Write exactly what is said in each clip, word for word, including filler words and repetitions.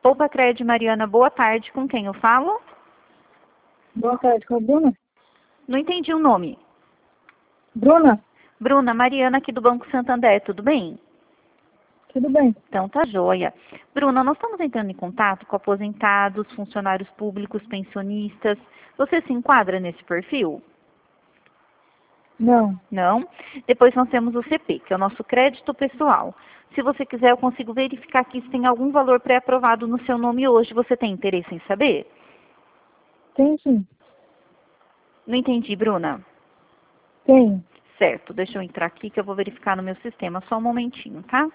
Poupa Cred Mariana, boa tarde. Com quem eu falo? Boa tarde, com a Bruna? Não entendi o nome. Bruna? Bruna, Mariana aqui do Banco Santander, tudo bem? Tudo bem. Então tá joia. Bruna, nós estamos entrando em contato com aposentados, funcionários públicos, pensionistas. Você se enquadra nesse perfil? Não. Não? Depois nós temos o C P, que é o nosso crédito pessoal. Se você quiser, eu consigo verificar aqui se tem algum valor pré-aprovado no seu nome hoje. Você tem interesse em saber? Tem sim. Não entendi, Bruna. Tem. Certo, deixa eu entrar aqui que eu vou verificar no meu sistema. Só um momentinho, tá?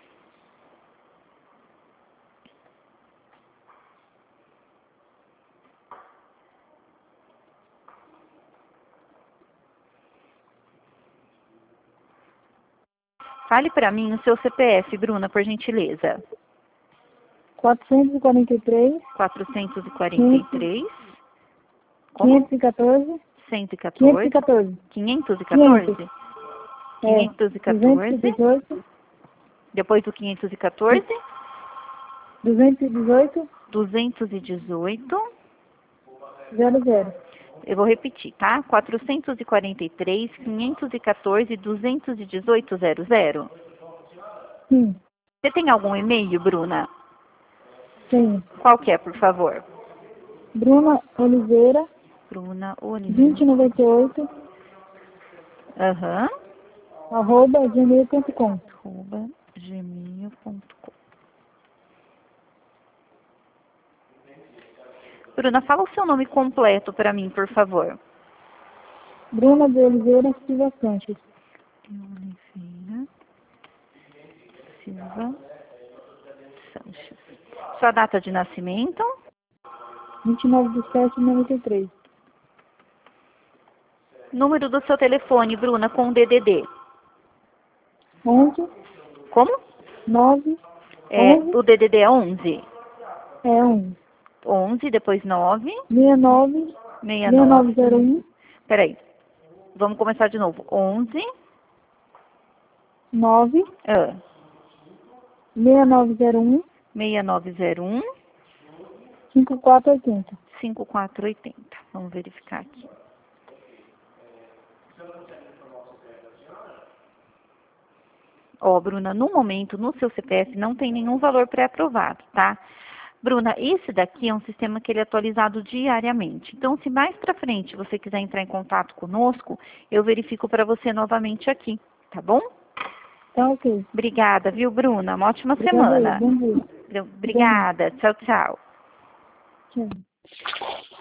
Fale para mim o seu C P F, Bruna, por gentileza. quatrocentos e quarenta e três. quatrocentos e quarenta e três. Como? quinhentos e quatorze. cento e quinhentos e quatorze. quatorze. quinhentos e quatorze. É. quinhentos e duzentos e quatorze. dezoito. Depois do quinhentos e quatorze. duzentos e dezoito. duzentos e dezoito. Zero zero. Eu vou repetir, tá? quatrocentos e quarenta e três, quinhentos e quatorze, duzentos e dezoito, zero zero. Sim. Você tem algum e-mail, Bruna? Tem. Qual que é, por favor? Bruna Oliveira. Bruna Oliveira. vinte e noventa e oito. Aham. Arroba gmail ponto com. Arroba gmail ponto com. Bruna, fala o seu nome completo para mim, por favor. Bruna de Oliveira Silva Sanches. Oliveira Silva Sanches. Sua data de nascimento? vinte e nove de sete de noventa e três. Número do seu telefone, Bruna, com D D D. onze. Como? nove. É, onze. o D D D é onze. É onze. onze, depois nove. sessenta e nove. sessenta e sessenta e nove. nove zero um. Peraí. Vamos começar de novo. onze. nove. Ah, sessenta e nove zero um. sessenta e nove zero um. cinquenta e quatro oitenta. cinquenta e quatro oitenta. Vamos verificar aqui. Ó, Bruna, no momento, no seu C P F, não tem nenhum valor pré-aprovado, tá? Bruna, esse daqui é um sistema que ele é atualizado diariamente. Então, se mais para frente você quiser entrar em contato conosco, eu verifico para você novamente aqui, tá bom? Tá ok. Obrigada, viu, Bruna? Uma ótima Obrigada aí. semana. Bom dia. Obrigada. Tchau, tchau. Tchau.